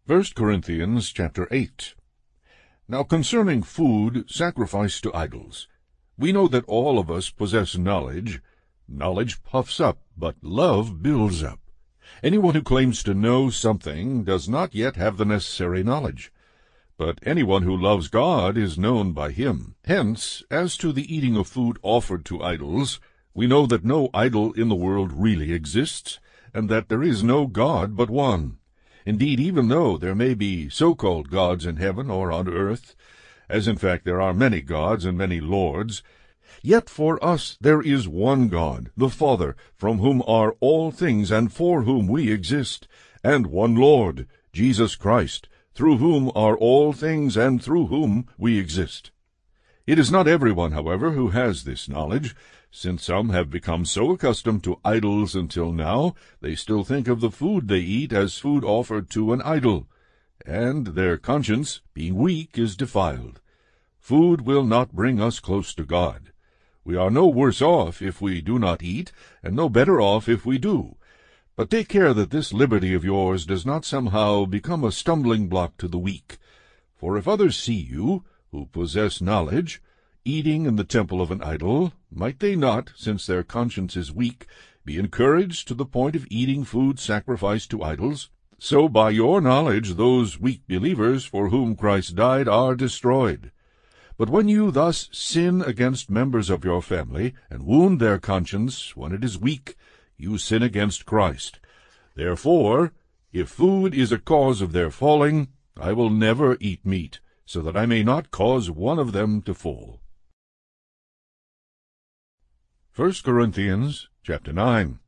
1 Corinthians chapter 8. Now concerning food sacrificed to idols, we know that all of us possess knowledge. Knowledge puffs up, but love builds up. Anyone who claims to know something does not yet have the necessary knowledge. But anyone who loves God is known by him. Hence, as to the eating of food offered to idols, we know that no idol in the world really exists, and that there is no God but one. Indeed, even though there may be so-called gods in heaven or on earth, as in fact there are many gods and many lords, yet for us there is one God, the Father, from whom are all things and for whom we exist, and one Lord, Jesus Christ, through whom are all things and through whom we exist. It is not everyone, however, who has this knowledge, since some have become so accustomed to idols until now, they still think of the food they eat as food offered to an idol, and their conscience, being weak, is defiled. Food will not bring us close to God. We are no worse off if we do not eat, and no better off if we do. But take care that this liberty of yours does not somehow become a stumbling block to the weak. For if others see you, who possess knowledge, eating in the temple of an idol, might they not, since their conscience is weak, be encouraged to the point of eating food sacrificed to idols? So by your knowledge those weak believers for whom Christ died are destroyed. But when you thus sin against members of your family, and wound their conscience when it is weak, you sin against Christ. Therefore, if food is a cause of their falling, I will never eat meat, so that I may not cause one of them to fall. 1 Corinthians chapter 9.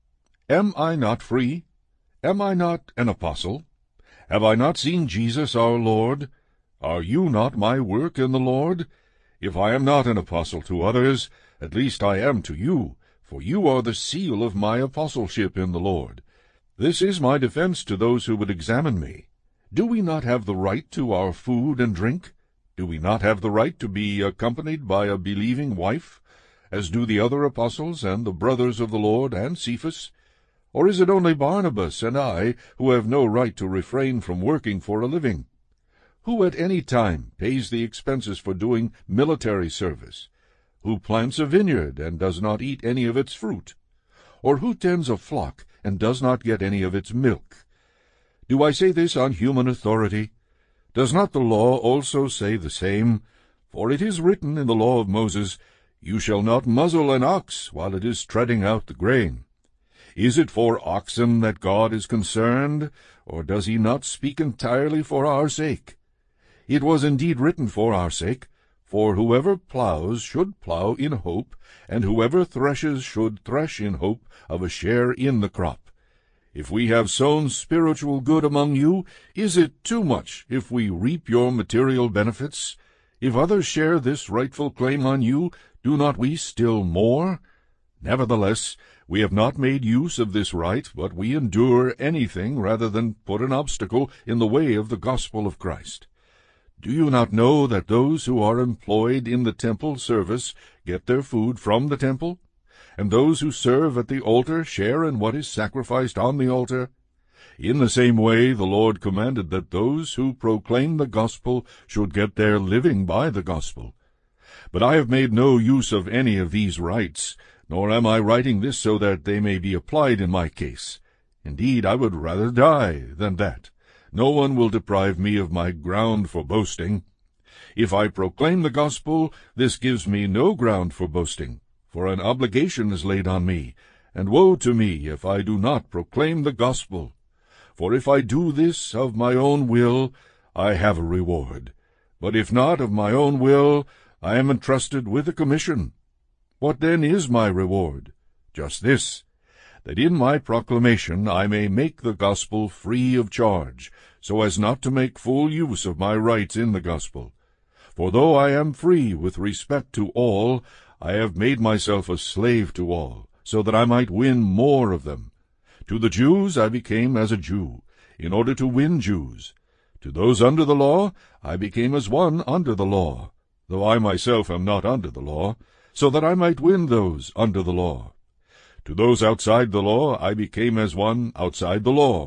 Am I not free? Am I not an apostle? Have I not seen Jesus our Lord? Are you not my work in the Lord? If I am not an apostle to others, at least I am to you, for you are the seal of my apostleship in the Lord. This is my defense to those who would examine me. Do we not have the right to our food and drink? Do we not have the right to be accompanied by a believing wife, as do the other apostles and the brothers of the Lord and Cephas? Or is it only Barnabas and I who have no right to refrain from working for a living? Who at any time pays the expenses for doing military service? Who plants a vineyard and does not eat any of its fruit? Or who tends a flock and does not get any of its milk? Do I say this on human authority? Does not the law also say the same? For it is written in the law of Moses, You shall not muzzle an ox while it is treading out the grain. Is it for oxen that God is concerned, or does he not speak entirely for our sake? It was indeed written for our sake, for whoever plows should plow in hope, and whoever threshes should thresh in hope of a share in the crop. If we have sown spiritual good among you, is it too much if we reap your material benefits? If others share this rightful claim on you, do not we still more? Nevertheless, we have not made use of this right, but we endure anything rather than put an obstacle in the way of the gospel of Christ. Do you not know that those who are employed in the temple service get their food from the temple? And those who serve at the altar share in what is sacrificed on the altar? In the same way the Lord commanded that those who proclaim the gospel should get their living by the gospel. But I have made no use of any of these rights, nor am I writing this so that they may be applied in my case. Indeed, I would rather die than that. No one will deprive me of my ground for boasting. If I proclaim the gospel, this gives me no ground for boasting, for an obligation is laid on me, and woe to me if I do not proclaim the gospel. For if I do this of my own will, I have a reward. But if not of my own will, I am entrusted with a commission. What then is my reward? Just this, that in my proclamation I may make the gospel free of charge, so as not to make full use of my rights in the gospel. For though I am free with respect to all, I have made myself a slave to all, so that I might win more of them. To the Jews I became as a Jew, in order to win Jews. To those under the law I became as one under the law, though I myself am not under the law, so that I might win those under the law. To those outside the law I became as one outside the law,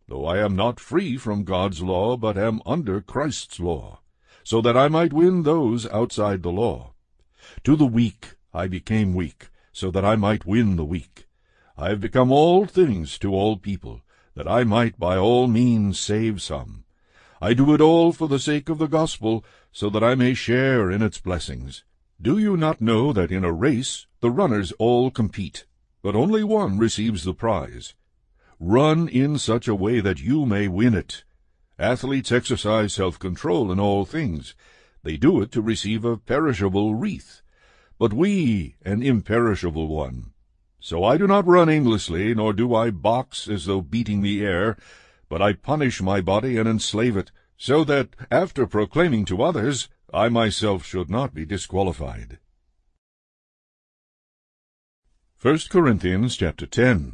though I am not free from God's law, but am under Christ's law, so that I might win those outside the law. To the weak I became weak, so that I might win the weak. I have become all things to all people, that I might by all means save some. I do it all for the sake of the gospel, so that I may share in its blessings. Do you not know that in a race the runners all compete, but only one receives the prize? Run in such a way that you may win it. Athletes exercise self-control in all things. They do it to receive a perishable wreath, but we an imperishable one. So I do not run aimlessly, nor do I box as though beating the air, but I punish my body and enslave it, so that, after proclaiming to others, I myself should not be disqualified. 1 Corinthians chapter 10.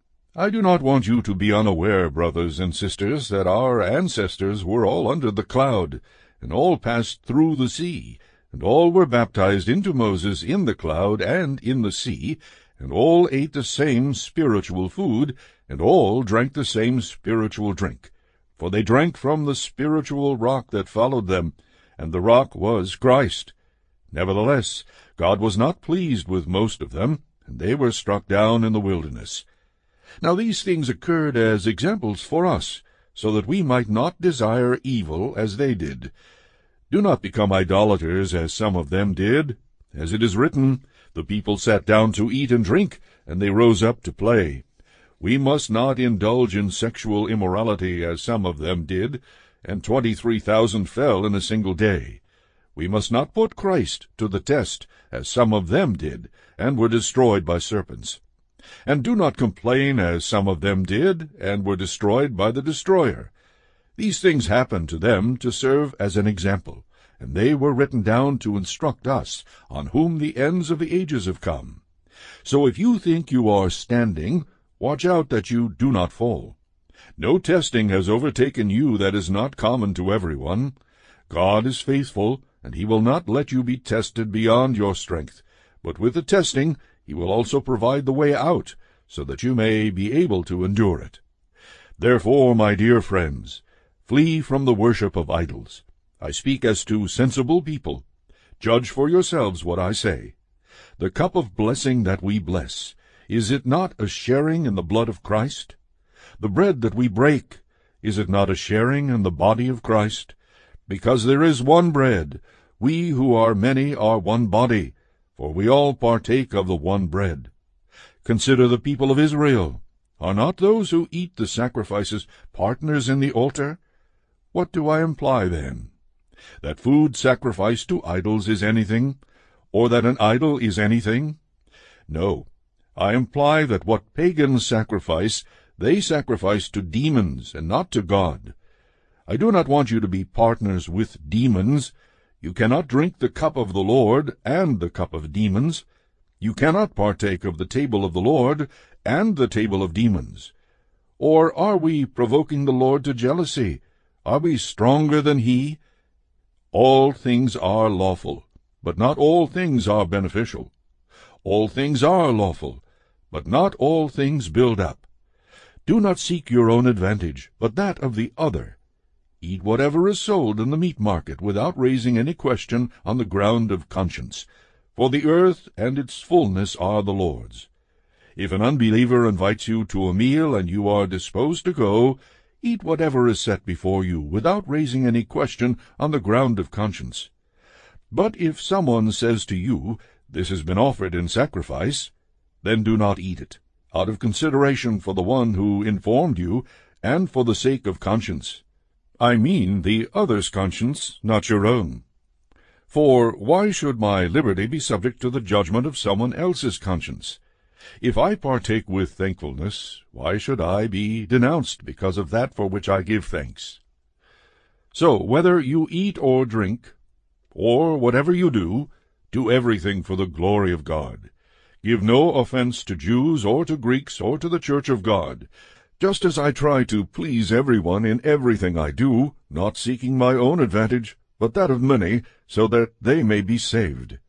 I do not want you to be unaware, brothers and sisters, that our ancestors were all under the cloud, and all passed through the sea, and all were baptized into Moses in the cloud and in the sea, and all ate the same spiritual food, and all drank the same spiritual drink. For they drank from the spiritual rock that followed them, and the rock was Christ. Nevertheless, God was not pleased with most of them, and they were struck down in the wilderness. Now these things occurred as examples for us, so that we might not desire evil as they did. Do not become idolaters as some of them did. As it is written, the people sat down to eat and drink, and they rose up to play. We must not indulge in sexual immorality as some of them did, and 23,000 fell in a single day. We must not put Christ to the test, as some of them did, and were destroyed by serpents. And do not complain as some of them did, and were destroyed by the destroyer. These things happened to them to serve as an example, and they were written down to instruct us, on whom the ends of the ages have come. So if you think you are standing, watch out that you do not fall. No testing has overtaken you that is not common to everyone. God is faithful, and he will not let you be tested beyond your strength. But with the testing he will also provide the way out, so that you may be able to endure it. Therefore, my dear friends, flee from the worship of idols. I speak as to sensible people. Judge for yourselves what I say. The cup of blessing that we bless, is it not a sharing in the blood of Christ? The bread that we break, is it not a sharing in the body of Christ? Because there is one bread, we who are many are one body, for we all partake of the one bread. Consider the people of Israel. Are not those who eat the sacrifices partners in the altar? What do I imply then? That food sacrificed to idols is anything, or that an idol is anything? No, I imply that what pagans sacrifice, they sacrifice to demons, and not to God. I do not want you to be partners with demons. You cannot drink the cup of the Lord and the cup of demons. You cannot partake of the table of the Lord and the table of demons. Or are we provoking the Lord to jealousy? Are we stronger than he? All things are lawful, but not all things are beneficial. All things are lawful, but not all things build up. Do not seek your own advantage, but that of the other. Eat whatever is sold in the meat market without raising any question on the ground of conscience, for the earth and its fullness are the Lord's. If an unbeliever invites you to a meal and you are disposed to go, eat whatever is set before you without raising any question on the ground of conscience. But if someone says to you, "This has been offered in sacrifice," then do not eat it, out of consideration for the one who informed you, and for the sake of conscience. I mean the other's conscience, not your own. For why should my liberty be subject to the judgment of someone else's conscience? If I partake with thankfulness, why should I be denounced because of that for which I give thanks? So whether you eat or drink, or whatever you do everything for the glory of God. Give no offense to Jews or to Greeks or to the church of God, just as I try to please everyone in everything I do, not seeking my own advantage, but that of many, so that they may be saved.